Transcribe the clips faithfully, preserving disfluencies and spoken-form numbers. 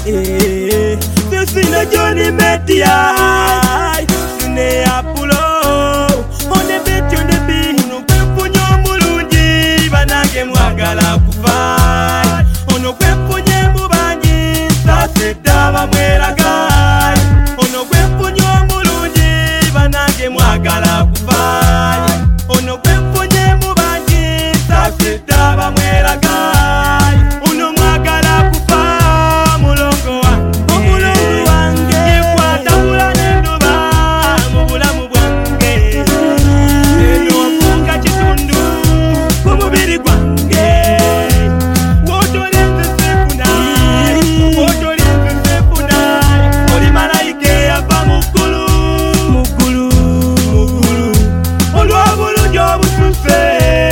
eh, Sine Johnny Media, Sine Apollo, on the beat, on the beat, no kwepunyo mulungi, banange mwagala kufa. Ono kwepunye mubanyi, sase daba mweraga. Ono kwepunyo mulungi, banange mwagala kufa. Ono kwepunye mubanyi, sase daba mweraga. Ono mwagala kufa, mulongo wange. Omulongo wange, ikwata bulane ndoba, mubulamu bwange. Eno ofunga kitundu, kumubiri gwange. Wotolenze sefuna, wotolenze sefuna. Oli malayika eyava muggulu, muggulu, muggulu. Olw'obulungi obususe.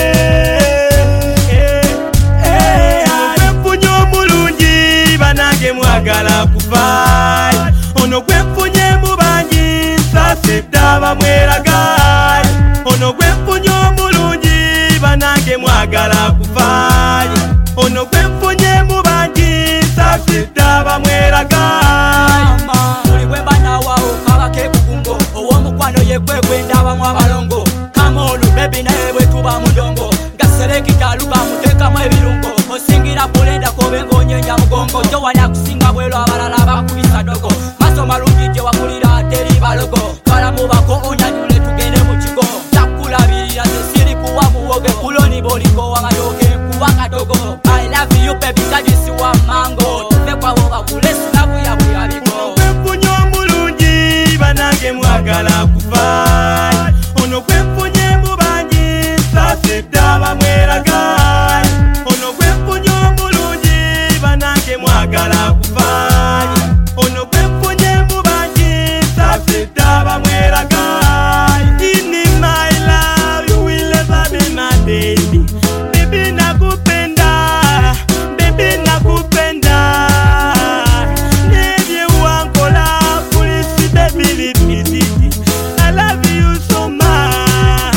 Mwagala kufa. Ono kwefunye mubanyi, sase daba mweraga. Ono kwefunye omulungi, banange mwagala kufa. Ono kwefunye mubanyi, sase daba mweraga. Muli bwe bana wawo kabake kukungo, owomukwano yekwekwe ndaba mwabalongo. Come on baby naye bwe tuba mundongo, gasereki kaluka muteka mwe birungo. Osingira kulenda kobe ngonyenya mugongo, jo wanya kusinga bwelo abalala bakubisa dogo. Maso malungi je wakulira teri balogo, kala mubako onyanyule tugende mu kigo. Takulabirira siri kuwa muwoge, kuloni boliko wamadoge kuwa kadogo. I love you baby kajisi wa mango, tuve kwa woba kulesu na buya buya bigo. Kwefunye omulungi, banange mwagala kufa. Ono kwefunye mubanyi, sase daba mweraga. Ono kwefunye omulungi, banange mwagala kufa. Ono kwefunye mubanyi, sase daba mweraga. In my love, you will never be my baby. Baby nakupenda, baby nakupenda. Nevye wankola, kulisi baby lipididi. I love you so much.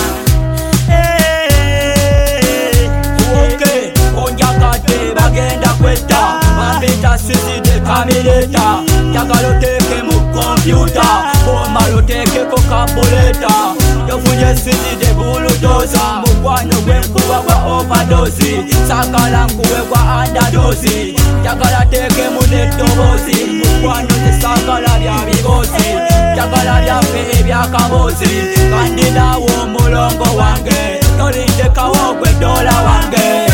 Hey. Okay, onjakate bagenda kweta, bambeta sizide kamileta. Jagalo teke mu kompyuta, omalo teke ko kabuleta. Yofunye sizide buludoza, mukwano gwenkuba kwa overdose. Sakala nkuwe kwa underdose, jagala teke mu netobozi. Mukwano nesakala bya bigozi, jagala byafe ebyakabozi. Kandi nawo mulongo wange, tolindekawo gwe dola wange.